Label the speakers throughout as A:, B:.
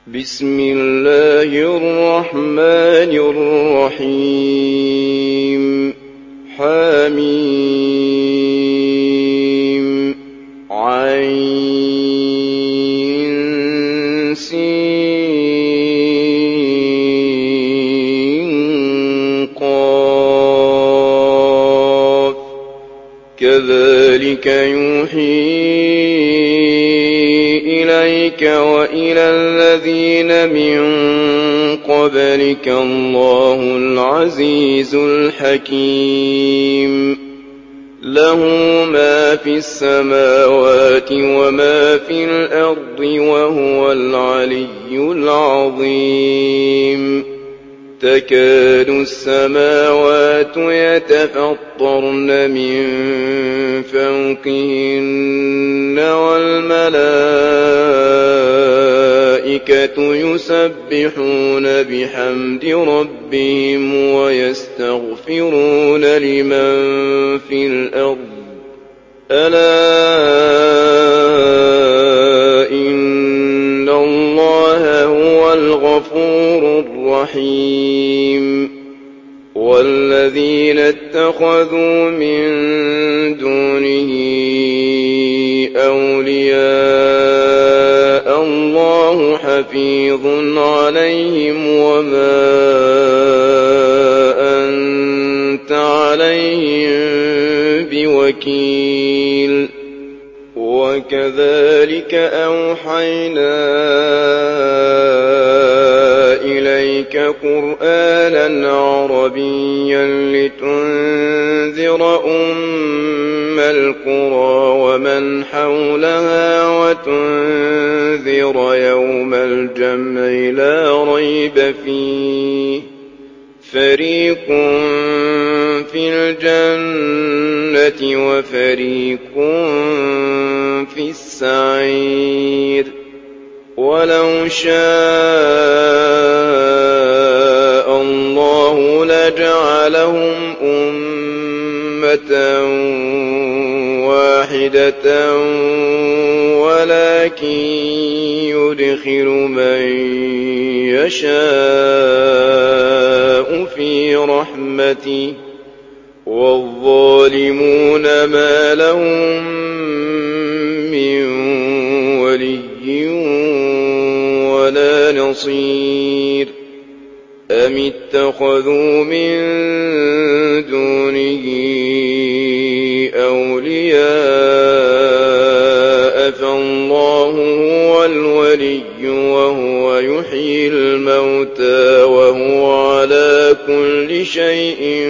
A: بسم الله الرحمن الرحيم حميم عين سين قاف كذلك يوحي إليك وإلى الذين من قبلك الله العزيز الحكيم له ما في السماوات وما في الأرض وهو العلي العظيم تكاد السماوات يتفطرن من فوقهن والملائكة يسبحون بحمد ربهم ويستغفرون لمن في الأرض ألا إن الله هو الغفور الرحيم والذين اتخذوا من دونه أولياء الله حفيظ عليهم وما أنت عليهم بوكيل وكذلك أوحينا إليك قرآنا عربيا لتنذر أم القرى ومن حولها وتنذر يوم الجمع لا ريب فيه فريق في الجنة وفريق في السعير ولو شاء الله لجعلهم أمة واحدة ولكن يدخل من يشاء في رحمته والظالمون ما لهم من ولي ولا نصير أم اتخذوا من دونه أولياء فالله هو الولي وهو يحيي الموتى وهو على كل شيء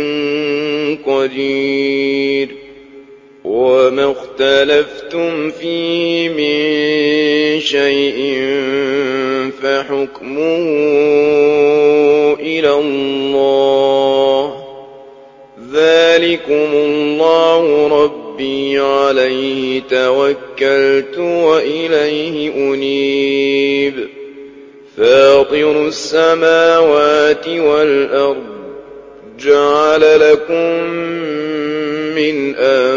A: قدير وما اختلفتم فيه من شيء فحكمه إلى الله ذلكم الله ربي عليه توكلت وإليه أنيب فاطر السماوات والأرض جعل لكم من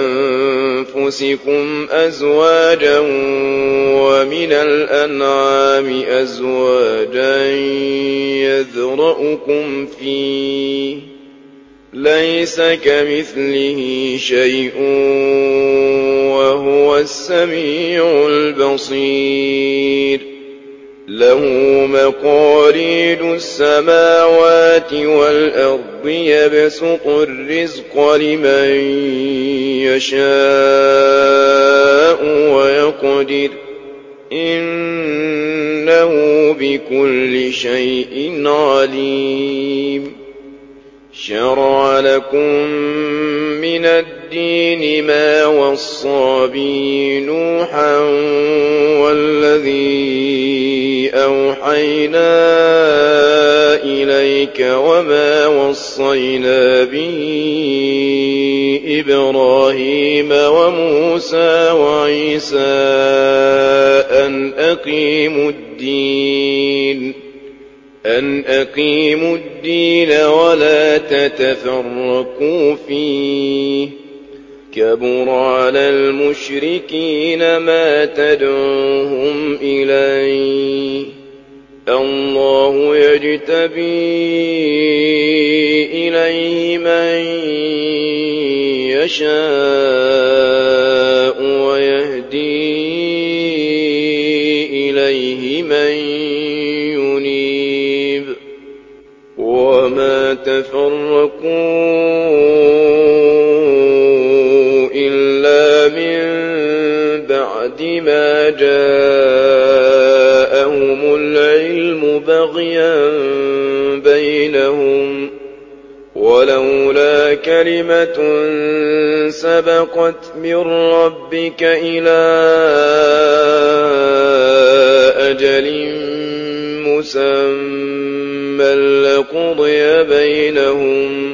A: أنفسكم أزواجا ومن الأنعام أزواجا يذرأكم فيه ليس كمثله شيء وهو السميع البصير له مقاليد السماوات والأرض يبسط الرزق لمن يشاء ويقدر إنه بكل شيء عليم شرع لكم من الدين ما وصى به نوحا والذي أوحينا إليك وما وصينا به إبراهيم وموسى وعيسى أن أقيموا الدين ولا تتفرقوا فيه كبر على المشركين ما تدعوهم إليه الله يجتبي إليه من يشاء ويهدي إليه من ينيب وما تفرقوا إلا من بعد ما جاءهم العلم بغيا بينهم ولولا كلمة سبقت من ربك إلى أجل مسمى لقضي بينهم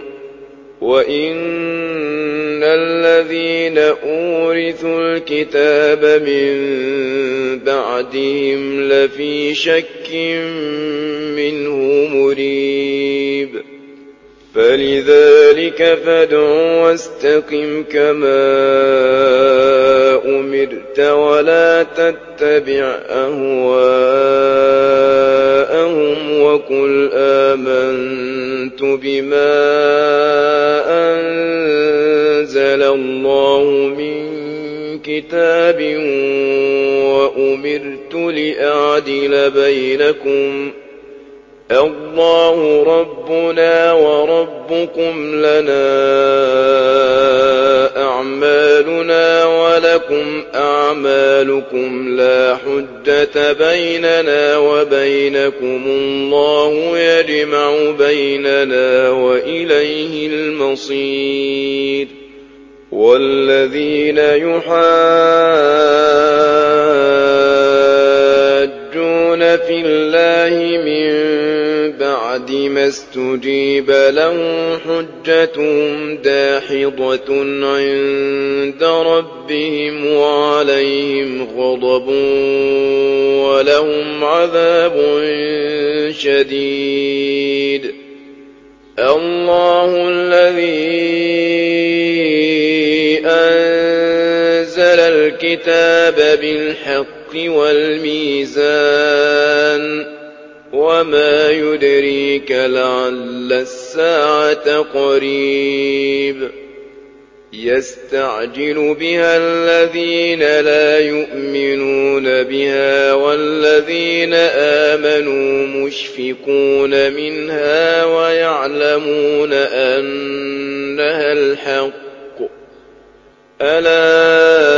A: وإن الذين أورثوا الكتاب من بعدهم لفي شك منه مريب فلذلك فادع واستقم كما أمرت ولا تتبع أهواءهم وقل آمنت بما أنزل الله من كتاب وأمرت لأعدل بينكم الله ربنا وربكم لنا أعمالنا ولكم أعمالكم لا حجة بيننا وبينكم الله يجمع بيننا وإليه المصير والذين يحاجون في الله من بعد ما استجيب له حجتهم داحضة عند ربهم وعليهم غضب ولهم عذاب شديد الله الذي أنزل الكتاب بالحق والميزان وما يدريك لعل الساعة قريب يستعجل بها الذين لا يؤمنون بها والذين آمنوا مشفقون منها ويعلمون أنها الحق ألا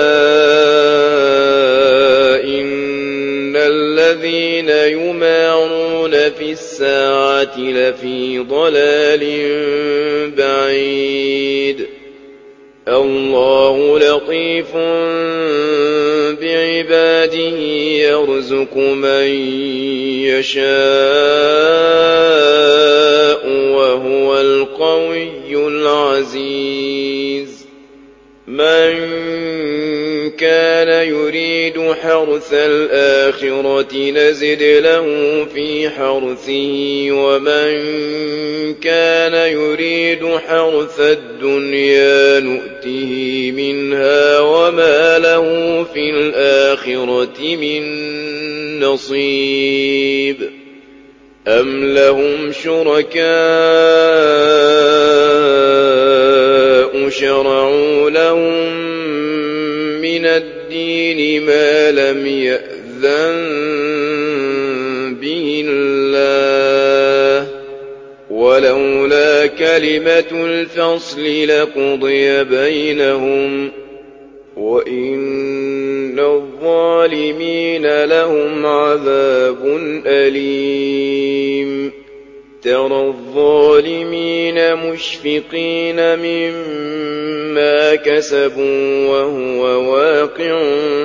A: إن الذين يمارون في الساعة لفي ضلال بعيد الله لطيف بعباده يرزق من يشاء وهو القوي العزيز من كان يريد حرث الآخرة نزد له في حرثه ومن كان يريد حرث الدنيا نؤته منها وما له في الآخرة من نصيب أم لهم شركاء شرعوا لهم من الدين ما لم يأذن به الله ولولا كلمة الفصل لقضي بينهم وإن الظالمين لهم عذاب أليم ترى الظالمين مشفقين مما كسبوا وهو واقع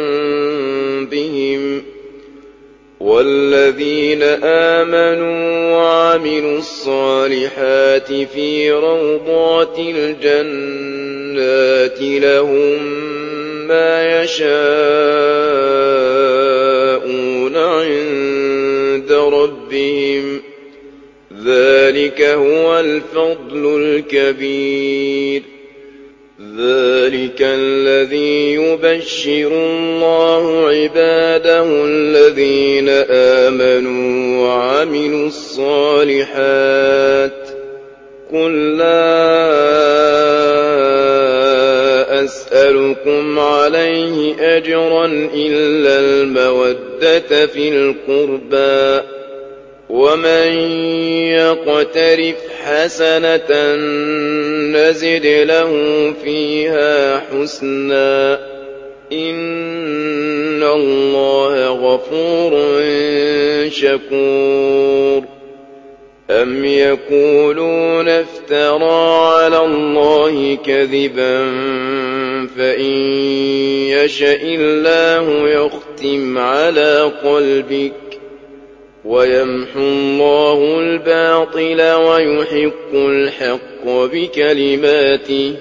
A: بهم والذين آمنوا وعملوا الصالحات في روضات الجنات لهم ما يشاءون عند ربهم ذلك هو الفضل الكبير ذلك الذي يبشر الله عباده الذين آمنوا وعملوا الصالحات قل لا أسألكم عليه أجرا إلا المودة في القربى ومن يقترف حسنة نزد له فيها حسنا إن الله غفور شكور أم يقولون افترى على الله كذبا فإن يشأ الله يختم على قلبك ويمحو الله الباطل ويحق الحق بكلماته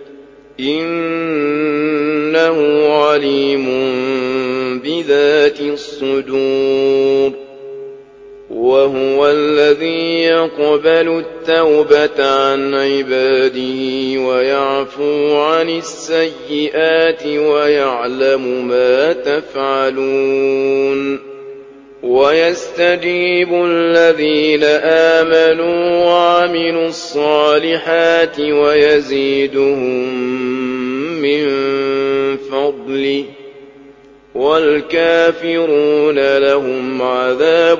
A: إنه عليم بذات الصدور وهو الذي يقبل التوبة عن عباده ويعفو عن السيئات ويعلم ما تفعلون ويستجيب الذين آمنوا وعملوا الصالحات ويزيدهم من فضله والكافرون لهم عذاب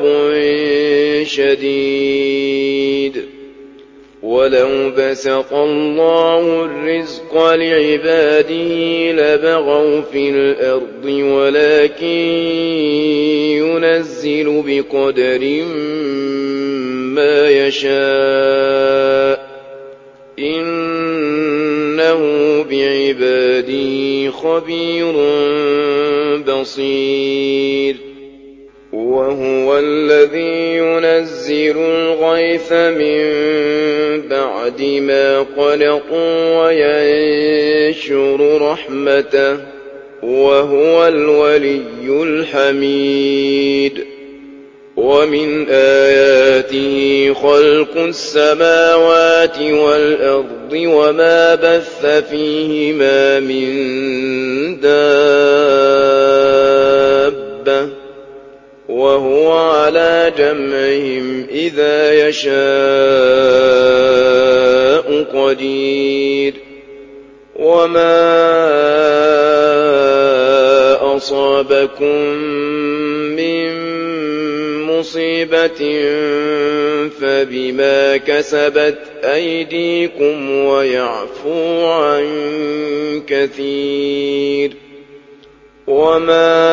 A: شديد ولو بسط الله الرزق لعباده لبغوا في الأرض ولكن ينزل بقدر ما يشاء إنه بعباده خبير بصير وهو الذي ينزل الغيث من بعد ما قنطوا وينشر رحمته وهو الولي الحميد ومن آياته خلق السماوات والأرض وما بث فيهما من دابة وهو على جمعهم إذا يشاء قدير وما أصابكم من مصيبة فبما كسبت أيديكم ويعفو عن كثير وما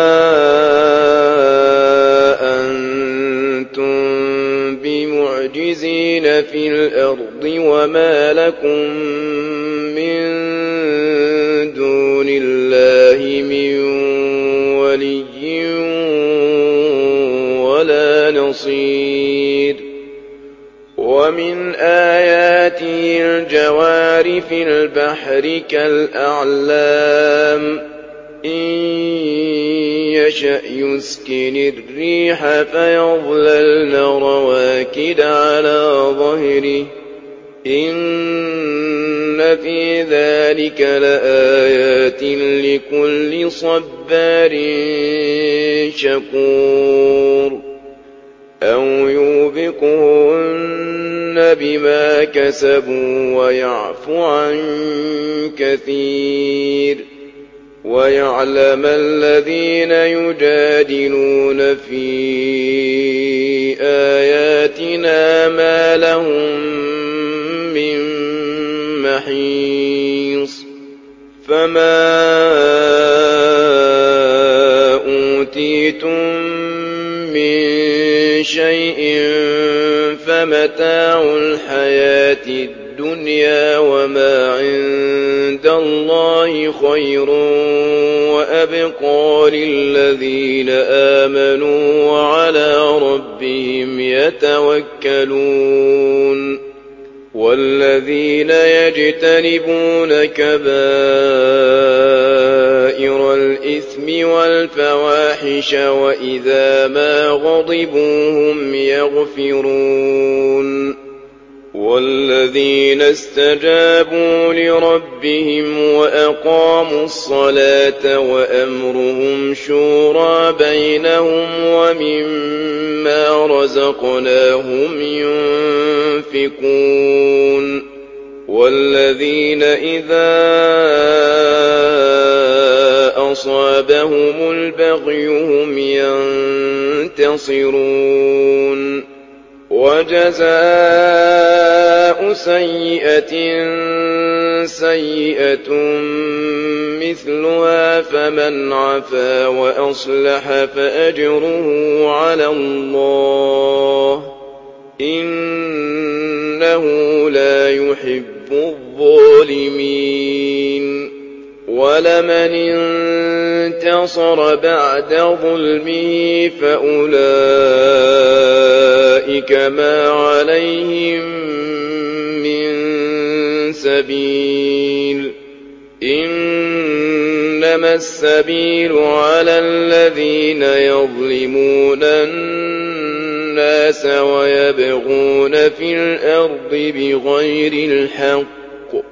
A: أنتم بمعجزين في الأرض وما لكم من دون الله من ولي ولا نصير ومن آياته الجوار في البحر كالأعلام إن يشأ يسكن الريح فيظللن رواكد على ظهره إن في ذلك لآيات لكل صبار شكور أو يوبقهن بما كسبوا ويعفو عن كثير ويعلم الذين يجادلون في آياتنا ما لهم من محيص فما أوتيتم من شيء فمتاع الحياة الدنيا وما عند الله خير وأبقى للذين آمنوا وعلى ربهم يتوكلون والذين يجتنبون كبائر الإثم والفواحش وإذا ما غضبوا هم يغفرون والذين استجابوا لربهم وأقاموا الصلاة وأمرهم شورى بينهم ومما رزقناهم ينفقون والذين إذا أصابهم البغي هم ينتصرون وجزاء سيئة سيئة مثلها فمن عفا وأصلح فأجره على الله إنه لا يحب الظالمين ولمن انتصر بعد ظلمه فأولئك ما عليهم من سبيل إنما السبيل على الذين يظلمون الناس ويبغون في الأرض بغير الحق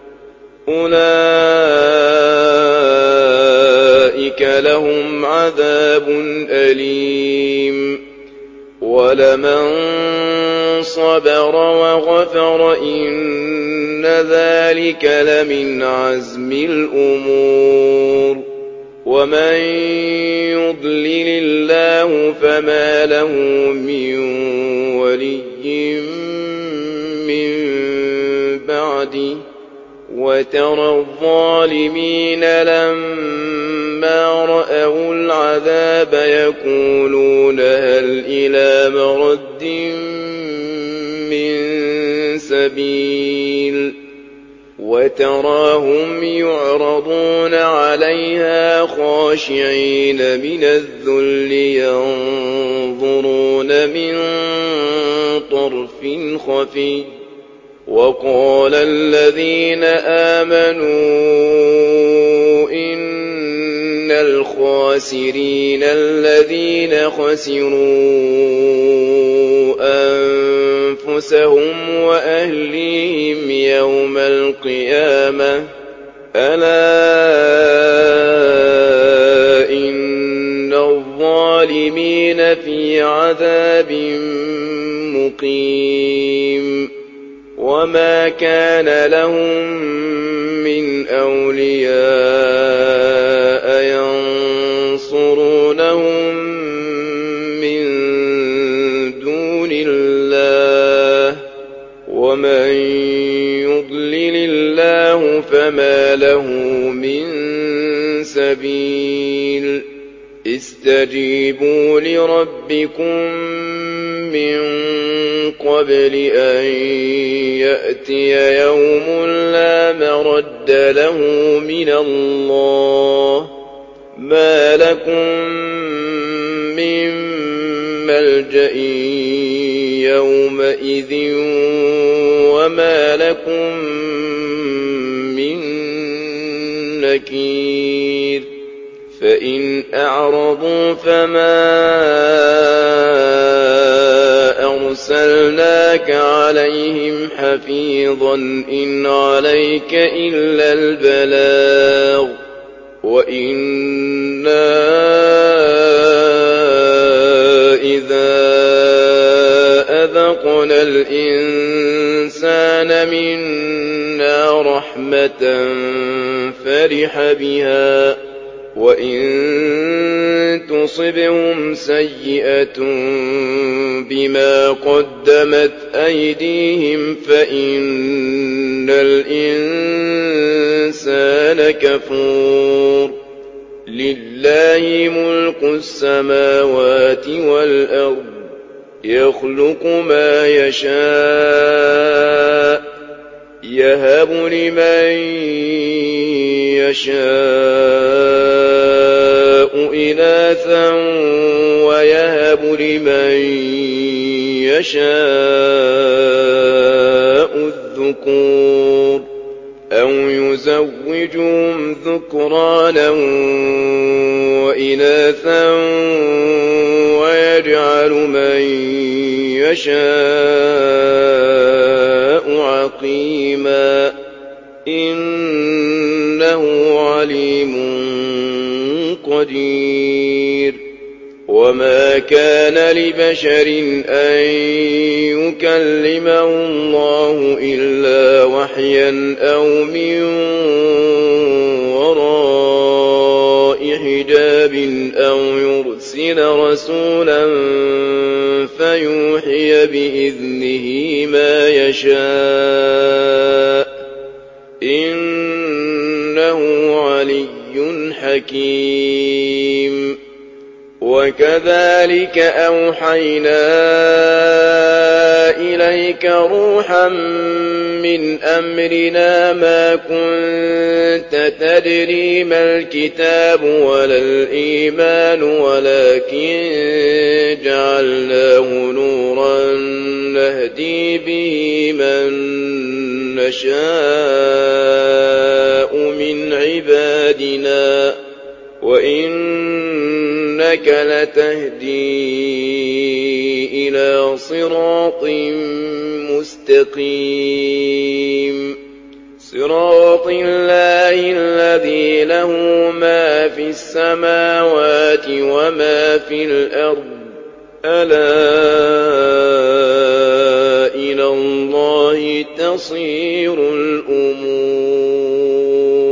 A: أولئك لهم عذاب أليم ولمن صبر وغفر إن ذلك لمن عزم الأمور ومن يضلل الله فما له من ولي من بعده وترى الظالمين لما رأوا العذاب يقولون هل إلى مرد من سبيل وتراهم يعرضون عليها خاشعين من الذل ينظرون من طرف خفي وقال الذين آمنوا إن الخاسرين الذين خسروا أنفسهم وأهليهم يوم القيامة ألا إن الظالمين في عذاب مقيم وما كان لهم من أولياء ينصرونهم من دون الله ومن يضلل الله فما له من سبيل استجيبوا لربكم من قبل أن يأتي يوم لا مرد له من الله ما لكم من ملجأ يومئذ وما لكم من نكير فإن أعرضوا فما أرسلناك عليهم حفيظا إن عليك إلا البلاغ وإنا إذا أذقنا الإنسان منا رحمة فرح بها وإن تصبهم سيئة بما قدمت أيديهم فإن الإنسان كفور لله ملك السماوات والأرض يخلق ما يشاء يهب لمن يشاء إناثا ويهب لمن يشاء الذكور أو يزوجهم ذكرانا وإناثا ويجعل من يشاء عقيما إنه عليم قدير وما كان لبشر أن يكلمه الله إلا وحيا أو من وراء حجاب أو يرسل رسولا فيوحي بإذنه ما يشاء إنه علي حكيم وكذلك أوحينا إليك روحا من أمرنا ما كنت تدري ما الكتاب ولا الإيمان ولكن جعلناه نورا نهدي به من نشاء من عبادنا وإنك لتهدي إلى صراط مستقيم صراط الله الذي له ما في السماوات وما في الأرض ألا إلى الله تصير الأمور